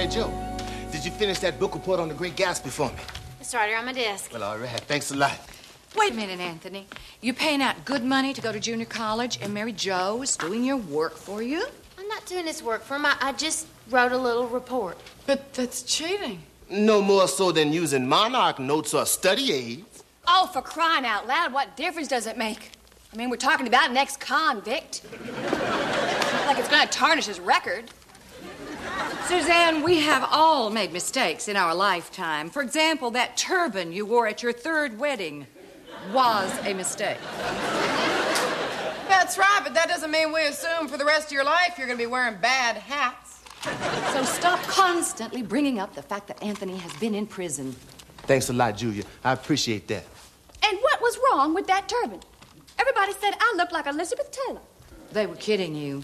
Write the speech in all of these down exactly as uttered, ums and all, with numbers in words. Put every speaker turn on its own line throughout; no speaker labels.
Mary Jo, did you finish that book report on the Great Gatsby for me?
It's right here on my desk.
Well, all right. Thanks a lot.
Wait a minute, Anthony. You're paying out good money to go to junior college, and Mary Jo is doing your work for you?
I'm not doing this work for him. I, I just wrote a little report.
But that's cheating.
No more so than using Monarch notes or study aids.
Oh, for crying out loud, what difference does it make? I mean, we're talking about an ex-convict. Like it's going to tarnish his record.
Suzanne, we have all made mistakes in our lifetime. For example, that turban you wore at your third wedding was a mistake.
That's right, but that doesn't mean we assume for the rest of your life you're going to be wearing bad hats.
So stop constantly bringing up the fact that Anthony has been in prison.
Thanks a lot, Julia. I appreciate that.
And what was wrong with that turban? Everybody said I looked like Elizabeth Taylor.
They were kidding you.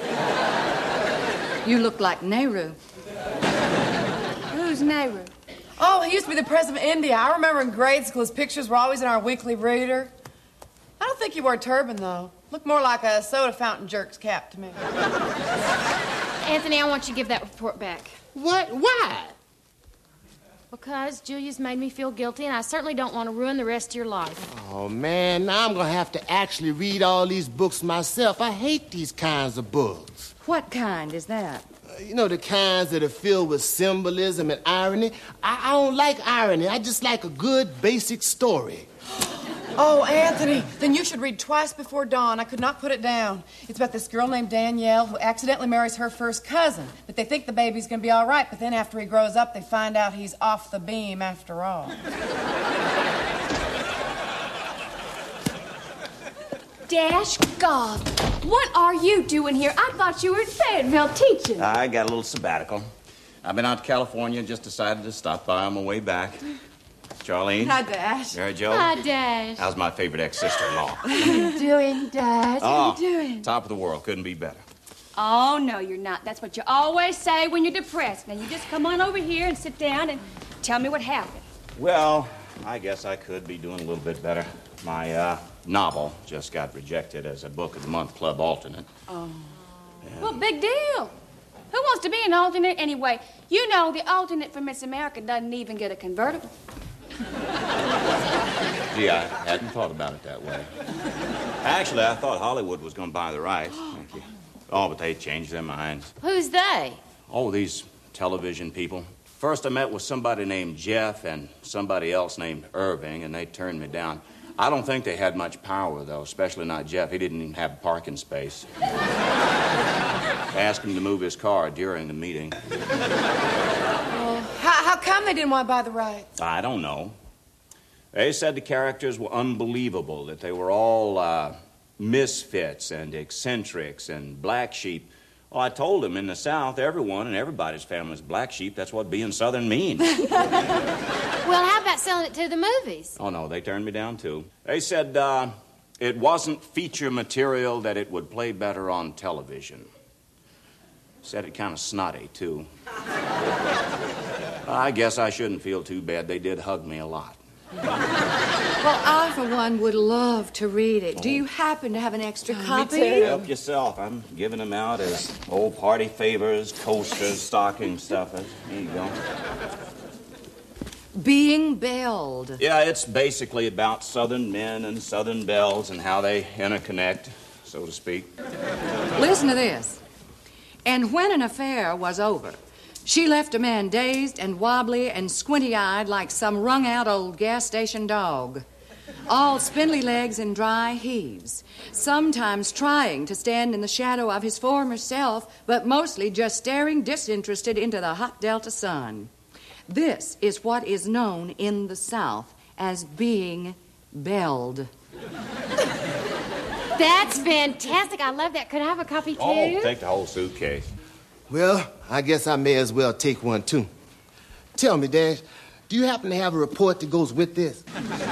You look like Nehru.
Who's Nehru?
Oh, he used to be the president of India. I remember in grade school his pictures were always in our weekly reader. I don't think he wore a turban, though. Looked more like a soda fountain jerk's cap to me.
Anthony, I want you to give that report back.
What? Why?
Because Julia's made me feel guilty, and I certainly don't want to ruin the rest of your life.
Oh, man, now I'm going to have to actually read all these books myself. I hate these kinds of books.
What kind is that?
Uh, you know, the kinds that are filled with symbolism and irony. I, I don't like irony. I just like a good, basic story.
Oh, Anthony, then you should read Twice Before Dawn. I could not put it down. It's about this girl named Danielle who accidentally marries her first cousin. But they think the baby's going to be all right, but then after he grows up, they find out he's off the beam after all.
Dash God, what are you doing here? I thought you were in Fayetteville teaching.
I got a little sabbatical. I've been out to California and just decided to stop by on my way back. Charlene.
Hi, Dash.
Mary Jo.
Hi, Dash.
How's my favorite ex-sister-in-law?
How you doing, Dash? How
Oh,
you doing?
top of the world. Couldn't be better.
Oh, no, you're not. That's what you always say when you're depressed. Now, you just come on over here and sit down and tell me what happened.
Well, I guess I could be doing a little bit better. My uh, novel just got rejected as a Book of the Month Club alternate.
Oh.
And...
Well, big deal. Who wants to be an alternate anyway? You know the alternate for Miss America doesn't even get a convertible.
Gee, I hadn't thought about it that way. Actually, I thought Hollywood was going to buy the rights. Thank you. Oh, but they changed their minds.
Who's they?
Oh, these television people. First, I met with somebody named Jeff and somebody else named Irving, and they turned me down. I don't think they had much power, though, especially not Jeff. He didn't even have parking space. I asked him to move his car during the meeting.
Well, how, how come they didn't want to buy the rights?
I don't know. They said the characters were unbelievable, that they were all uh, misfits and eccentrics and black sheep. Well, I told them in the South, everyone and everybody's family is black sheep. That's what being Southern means.
Well, how about selling it to the movies?
Oh, no, they turned me down, too. They said uh, it wasn't feature material, that it would play better on television. Said it kind of snotty, too. I guess I shouldn't feel too bad. They did hug me a lot.
Well, I, for one, would love to read it. Do you happen to have an extra copy?
Help yourself. I'm giving them out as old party favors, coasters, stocking stuffers. Here you go.
Being Belled.
Yeah, it's basically about Southern men and Southern belles and how they interconnect, so to speak.
Listen to this. And when an affair was over, she left a man dazed and wobbly and squinty-eyed like some wrung-out old gas station dog. All spindly legs and dry heaves, sometimes trying to stand in the shadow of his former self, but mostly just staring disinterested into the hot Delta sun. This is what is known in the South as being belled.
That's fantastic. I love that. Could I have a copy, too?
Oh, take the whole suitcase.
Well, I guess I may as well take one, too. Tell me, Dash, do you happen to have a report that goes with this?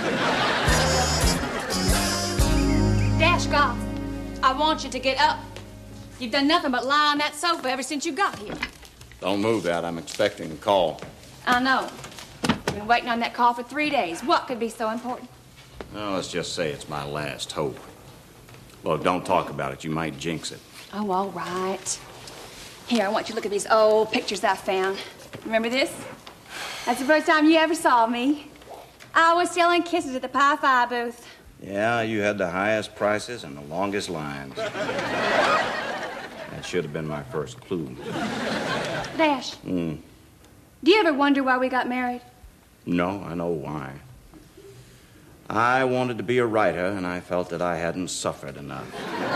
Dash Goff, I want you to get up. You've done nothing but lie on that sofa ever since you got here.
Don't move that. I'm expecting a call.
I know. I've been waiting on that call for three days. What could be so important?
Well, let's just say it's my last hope. Look, don't talk about it. You might jinx it.
Oh, all right. Here, I want you to look at these old pictures I found. Remember this? That's the first time you ever saw me. I was selling kisses at the Pi Phi booth.
Yeah, you had the highest prices and the longest lines. That should have been my first clue.
Dash.
Mm.
Do you ever wonder why we got married?
No, I know why. I wanted to be a writer, and I felt that I hadn't suffered enough.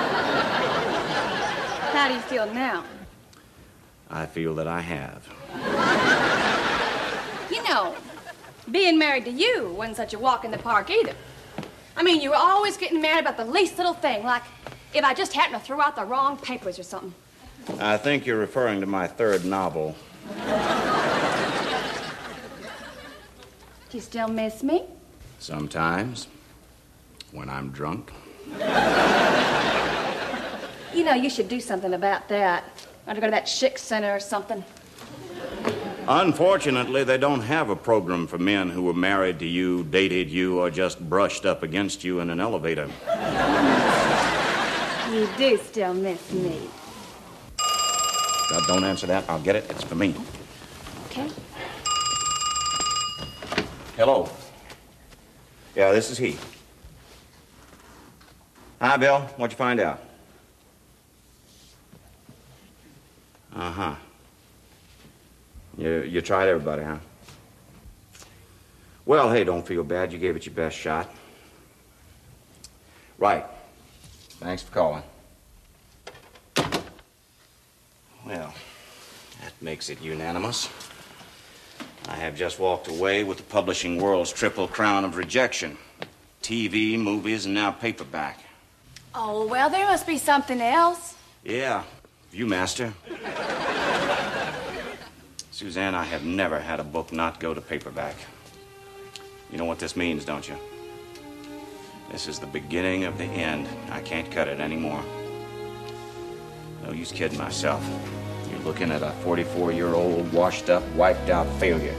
How do you feel now?
I feel that I have.
You know, being married to you wasn't such a walk in the park either. I mean, you were always getting mad about the least little thing, like if I just happened to throw out the wrong papers or something.
I think you're referring to my third novel.
Do you still miss me?
Sometimes, when I'm drunk.
You know, you should do something about that. Or to go to that chick center or something.
Unfortunately, they don't have a program for men who were married to you, dated you, or just brushed up against you in an elevator.
You do still miss me.
God, don't answer that. I'll get it. It's for me.
Okay.
Hello. Yeah, this is he. Hi, Bill. What'd you find out? Uh-huh. You, you tried everybody, huh? Well, hey, don't feel bad. You gave it your best shot. Right. Thanks for calling. Well, that makes it unanimous. I have just walked away with the publishing world's triple crown of rejection. T V, movies, and now paperback.
Oh, well, there must be something else.
Yeah, Viewmaster. Suzanne, I have never had a book not go to paperback. You know what this means, don't you? This is the beginning of the end. I can't cut it anymore. No use kidding myself. You're looking at a forty-four-year-old, washed-up, wiped-out failure.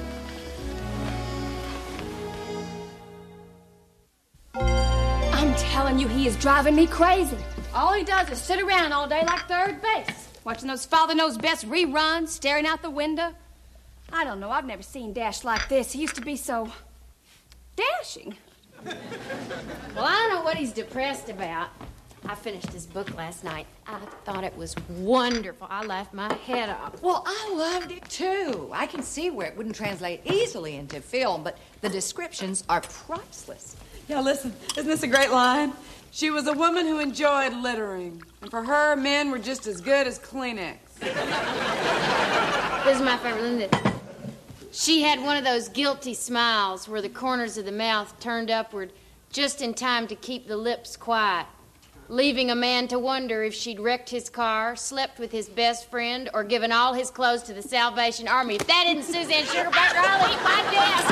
I'm telling you, he is driving me crazy. All he does is sit around all day like third base, watching those Father Knows Best reruns, staring out the window. I don't know, I've never seen Dash like this. He used to be so dashing.
Well, I don't know what he's depressed about. I finished his book last night. I thought it was wonderful. I laughed my head off.
Well, I loved it, too. I can see where it wouldn't translate easily into film, but the descriptions are priceless.
Yeah, listen, isn't this a great line? She was a woman who enjoyed littering, and for her, men were just as good as Kleenex.
This is my favorite, isn't it? She had one of those guilty smiles where the corners of the mouth turned upward just in time to keep the lips quiet, leaving a man to wonder if she'd wrecked his car, slept with his best friend, or given all his clothes to the Salvation Army. If that isn't Suzanne Sugarbaker, I'll eat my desk.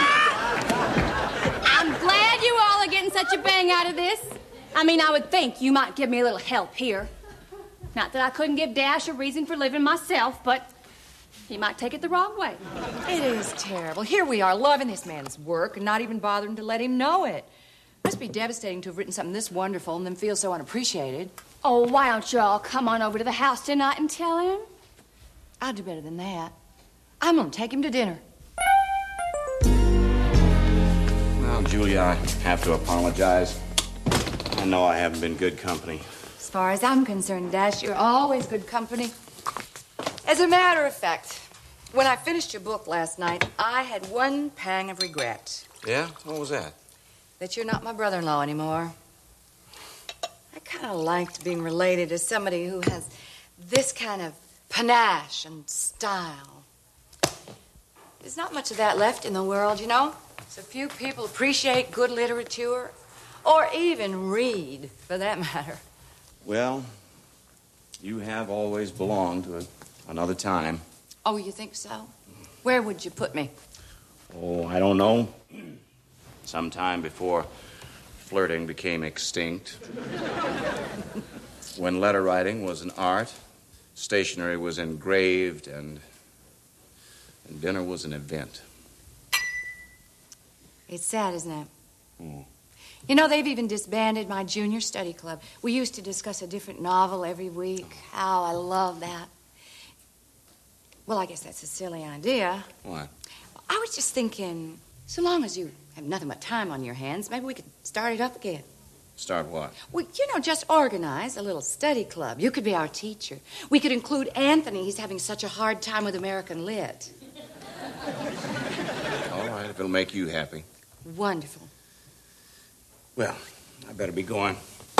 I'm glad you all are getting such a bang out of this. I mean, I would think you might give me a little help here. Not that I couldn't give Dash a reason for living myself, but he might take it the wrong way.
It is terrible. Here we are, loving this man's work and not even bothering to let him know it. Must be devastating to have written something this wonderful and then feel so unappreciated.
Oh, why don't you all come on over to the house tonight and tell him?
I'll do better than that. I'm gonna take him to dinner.
Well, Julia, I have to apologize. I know I haven't been good company.
As far as I'm concerned, Dash, you're always good company. As a matter of fact, when I finished your book last night, I had one pang of regret.
Yeah? What was that?
That you're not my brother-in-law anymore. I kind of liked being related to somebody who has this kind of panache and style. There's not much of that left in the world, you know? So few people appreciate good literature, or even read, for that matter.
Well, you have always belonged to a, another time.
Oh, you think so? Where would you put me?
Oh, I don't know. Sometime before flirting became extinct. When letter writing was an art, stationery was engraved, and, and dinner was an event.
It's sad, isn't it?
Mm.
You know, they've even disbanded my junior study club. We used to discuss a different novel every week. How I love that. Well, I guess that's a silly idea.
What?
I was just thinking, so long as you have nothing but time on your hands, maybe we could start it up again.
Start what?
Well, you know, just organize a little study club. You could be our teacher. We could include Anthony. He's having such a hard time with American Lit.
All right, if it'll make you happy.
Wonderful.
Well, I better be going.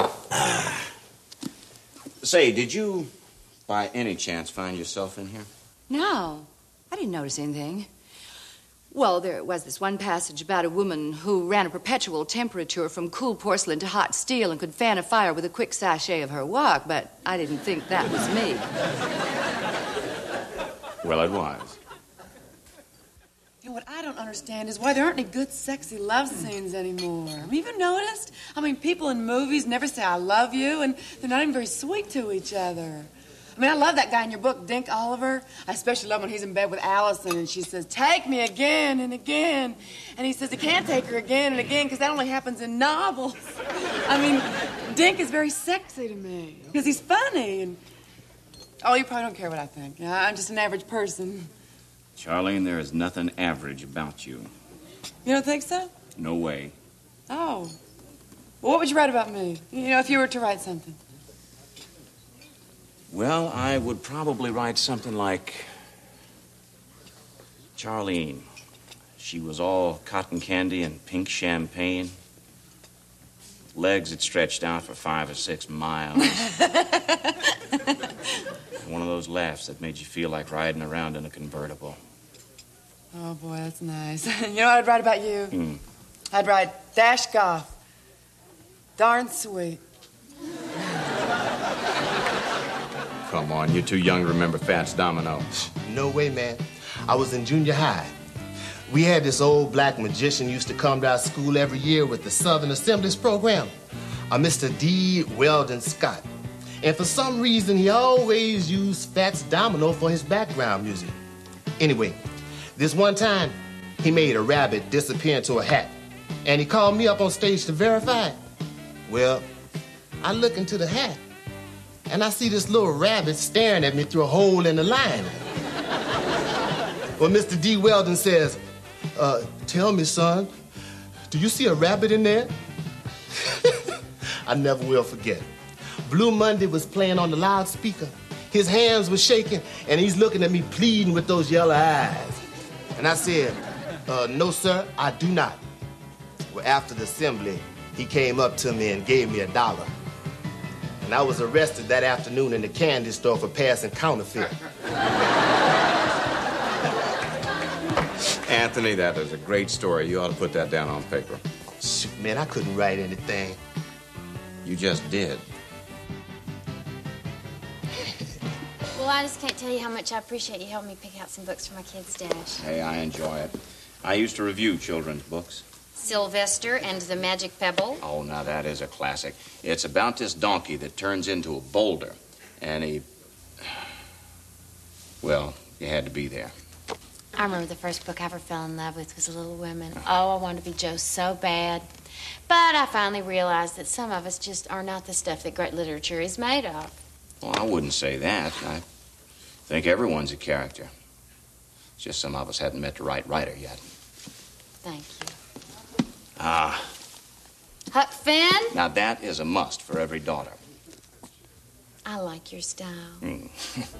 Say, did you, by any chance, find yourself in here?
No, I didn't notice anything. Well, there was this one passage about a woman who ran a perpetual temperature from cool porcelain to hot steel and could fan a fire with a quick sachet of her walk, but I didn't think that was me.
Well, it was.
You know, what I don't understand is why there aren't any good, sexy love scenes anymore. Have you even noticed? I mean, people in movies never say I love you, and they're not even very sweet to each other. I mean, I love that guy in your book, Dink Oliver. I especially love when he's in bed with Allison and she says, take me again and again. And he says he can't take her again and again because that only happens in novels. I mean, Dink is very sexy to me because he's funny. And oh, you probably don't care what I think. Yeah, I'm just an average person.
Charlene, there is nothing average about you.
You don't think so?
No way.
Oh. Well, what would you write about me? You know, if you were to write something.
Well, I would probably write something like, Charlene, she was all cotton candy and pink champagne. Legs that stretched out for five or six miles. One of those laughs that made you feel like riding around in a convertible.
Oh, boy, that's nice. You know what I'd write about you?
Hmm.
I'd write, Dash Goff. Darn sweet.
Come on, you're too young to remember Fats Domino.
No way, man. I was in junior high. We had this old black magician used to come to our school every year with the Southern Assemblies program, a Mister D. Weldon Scott. And for some reason, he always used Fats Domino for his background music. Anyway, this one time, he made a rabbit disappear into a hat, and he called me up on stage to verify it. Well, I look into the hat, and I see this little rabbit staring at me through a hole in the lining. Well, Mister D. Weldon says, uh, tell me, son, do you see a rabbit in there? I never will forget. Blue Monday was playing on the loudspeaker. His hands were shaking, and he's looking at me pleading with those yellow eyes. And I said, uh, no, sir, I do not. Well, after the assembly, he came up to me and gave me a dollar. And I was arrested that afternoon in the candy store for passing counterfeit.
Anthony, that is a great story. You ought to put that down on paper.
Shoot, man, I couldn't write anything.
You just did.
Well, I just can't tell you how much I appreciate you helping me pick out some books for my kids' stash.
Hey, I enjoy it. I used to review children's books.
Sylvester and the Magic Pebble.
Oh, now that is a classic. It's about this donkey that turns into a boulder. And he... Well, you had to be there.
I remember the first book I ever fell in love with was Little Women. Oh, I wanted to be Joe so bad. But I finally realized that some of us just are not the stuff that great literature is made of.
Well, I wouldn't say that. I think everyone's a character. It's just some of us hadn't met the right writer yet.
Thank you.
Ah.
Huck Finn?
Now, that is a must for every daughter.
I like your style.
Mm.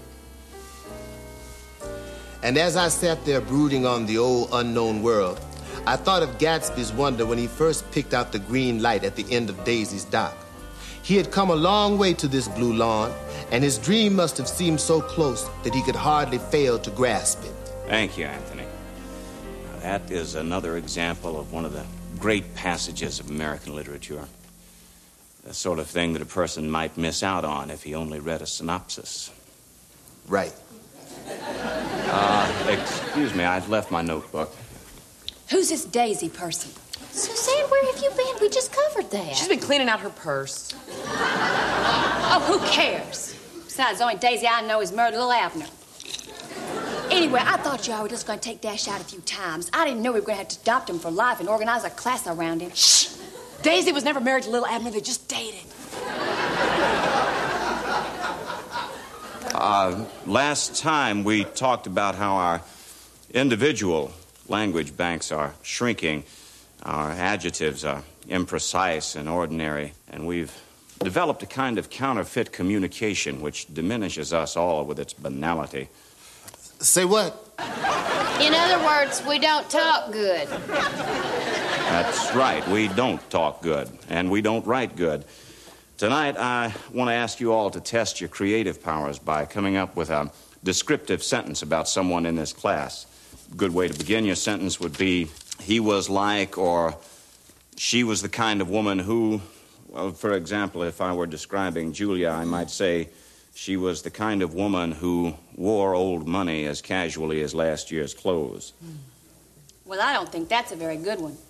And as I sat there brooding on the old unknown world, I thought of Gatsby's wonder when he first picked out the green light at the end of Daisy's dock. He had come a long way to this blue lawn, and his dream must have seemed so close that he could hardly fail to grasp it.
Thank you, Anthony. Now, that is another example of one of the great passages of American literature. The sort of thing that a person might miss out on if he only read a synopsis.
Right.
Uh, excuse me, I've left my notebook.
Who's this Daisy person?
Suzanne, where have you been? We just covered that.
She's been cleaning out her purse.
Oh, who cares? Besides, the only Daisy I know is Myrtle Abner. Anyway, I thought y'all were just going to take Dash out a few times. I didn't know we were going to have to adopt him for life and organize a class around him.
Shh! Daisy was never married to Little Abner. They just dated.
Uh, Uh, last time we talked about how our individual language banks are shrinking. Our adjectives are imprecise and ordinary, and we've developed a kind of counterfeit communication which diminishes us all with its banality.
Say what?
In other words, we don't talk good.
That's right. We don't talk good, and we don't write good. Tonight, I want to ask you all to test your creative powers by coming up with a descriptive sentence about someone in this class. A good way to begin your sentence would be, he was like, or she was the kind of woman who, well, for example, if I were describing Julia, I might say, she was the kind of woman who wore old money as casually as last year's clothes.
Well, I don't think that's a very good one.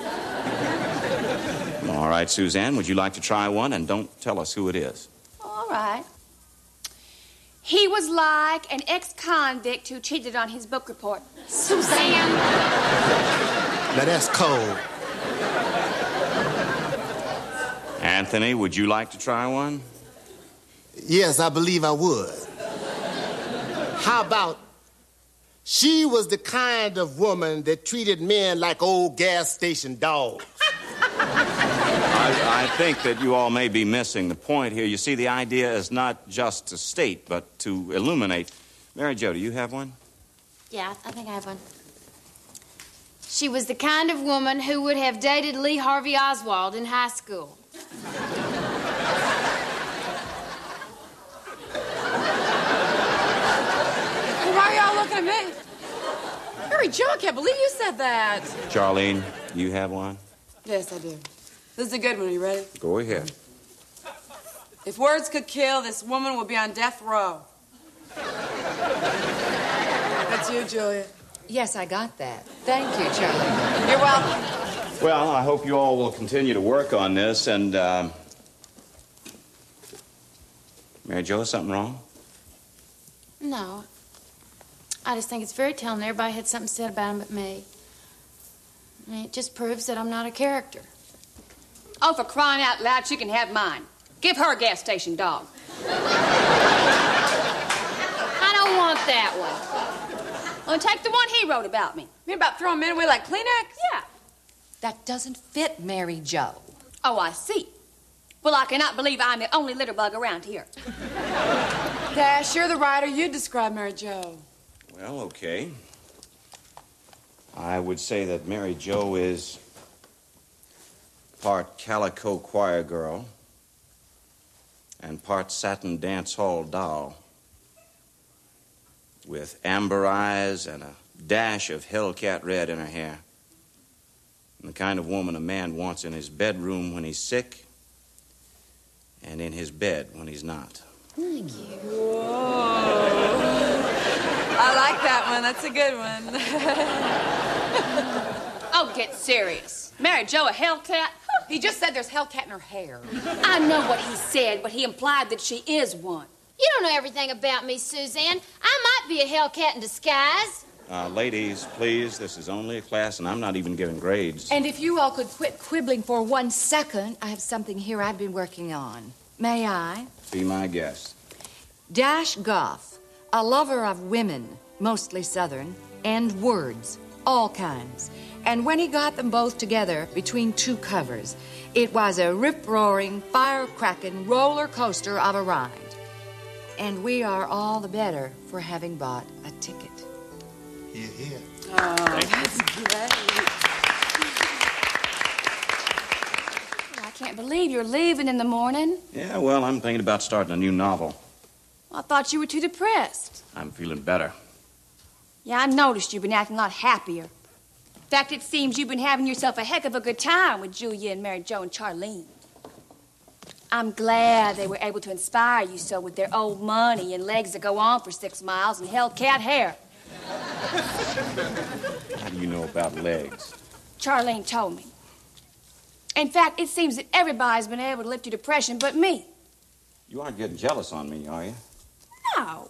All right, Suzanne, would you like to try one? And don't tell us who it is.
All right. He was like an ex-convict who cheated on his book report.
Suzanne.
Now that's cold.
Anthony, would you like to try one?
Yes, I believe I would. How about, she was the kind of woman that treated men like old gas station dogs.
I, I think that you all may be missing the point here. You see, the idea is not just to state, but to illuminate. Mary Jo, do you have one?
Yeah, I think I have one. She was the kind of woman who would have dated Lee Harvey Oswald in high school.
Why are y'all looking at me? Mary Jo, I can't believe you said that.
Charlene, you have one?
Yes, I do. This is a good one. Are you ready?
Go ahead.
If words could kill, this woman would be on death row. That's you, Julia.
Yes, I got that. Thank you, Charlie.
You're welcome.
Well, I hope you all will continue to work on this, and, uh... Mary Jo, is something wrong?
No. I just think it's very telling everybody had something said about him but me. I mean, it just proves that I'm not a character.
Oh, for crying out loud, she can have mine. Give her a gas station dog.
I don't want that one.
Well, take the one he wrote about me.
You mean about throwing men away like Kleenex?
Yeah.
That doesn't fit Mary Jo.
Oh, I see. Well, I cannot believe I'm the only litter bug around here.
Dash, you're the writer. You describe Mary Jo.
Well, okay. I would say that Mary Jo is part calico choir girl and part satin dance hall doll with amber eyes and a dash of Hellcat red in her hair. And the kind of woman a man wants in his bedroom when he's sick and in his bed when he's not.
Thank you.
Whoa. I like that one. That's a good one.
Oh, get serious. Mary Jo a Hellcat?
He just said there's Hellcat in her hair.
I know what he said, but he implied that she is one.
You don't know everything about me, Suzanne. I might be a Hellcat in disguise.
Uh, ladies, please, this is only a class, and I'm not even giving grades.
And if you all could quit quibbling for one second, I have something here I've been working on. May I?
Be my guest.
Dash Goff, a lover of women, mostly Southern, and words, all kinds. And when he got them both together between two covers, it was a rip-roaring, fire-cracking roller coaster of a ride. And we are all the better for having bought a ticket.
Here, here.
Oh, that's great.
I can't believe you're leaving in the morning.
Yeah, well, I'm thinking about starting a new novel.
I thought you were too depressed.
I'm feeling better.
Yeah, I noticed you've been acting a lot happier. In fact, it seems you've been having yourself a heck of a good time with Julia and Mary Jo and Charlene. I'm glad they were able to inspire you so with their old money and legs that go on for six miles and Hellcat hair.
How do you know about legs?
Charlene told me. In fact, it seems that everybody's been able to lift your depression but me.
You aren't getting jealous on me, are you?
No.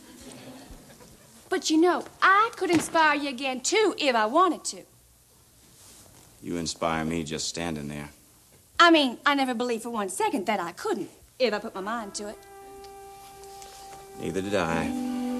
But you know, I could inspire you again, too, if I wanted to.
You inspire me just standing there.
I mean, I never believed for one second that I couldn't, if I put my mind to it.
Neither did I.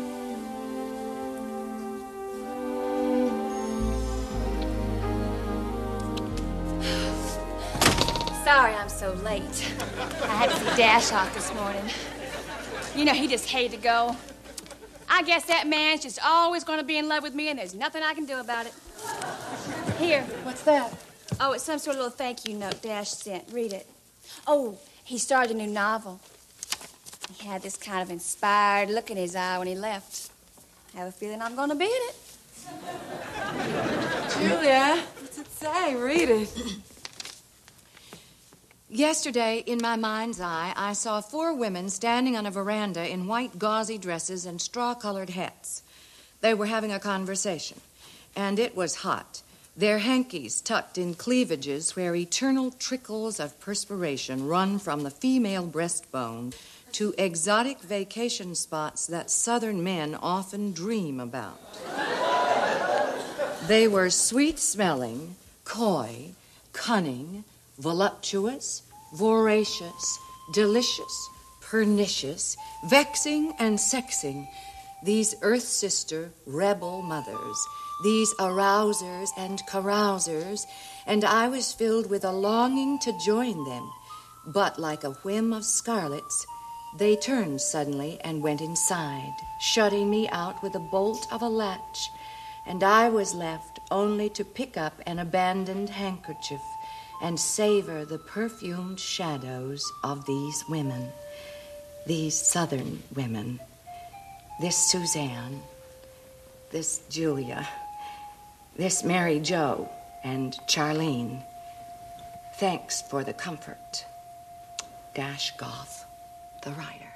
Sorry I'm so late. I had to see Dash off this morning. You know, he just hated to go. I guess that man's just always going to be in love with me, and there's nothing I can do about it. Here.
What's that?
Oh, it's some sort of little thank you note Dash sent. Read it. Oh, he started a new novel. He had this kind of inspired look in his eye when he left. I have a feeling I'm going to be in it.
Julia, what's it say? Read it.
Yesterday, in my mind's eye, I saw four women standing on a veranda in white gauzy dresses and straw-colored hats. They were having a conversation, and it was hot. Their hankies tucked in cleavages where eternal trickles of perspiration run from the female breastbone to exotic vacation spots that Southern men often dream about. They were sweet-smelling, coy, cunning, voluptuous, voracious, delicious, pernicious, vexing, and sexing, these earth sister rebel mothers, these arousers and carousers, and I was filled with a longing to join them. But like a whim of Scarlett's, they turned suddenly and went inside, shutting me out with a bolt of a latch, and I was left only to pick up an abandoned handkerchief and savor the perfumed shadows of these women, these Southern women, this Suzanne, this Julia, this Mary Jo, and Charlene. Thanks for the comfort. Dash Goff, the writer.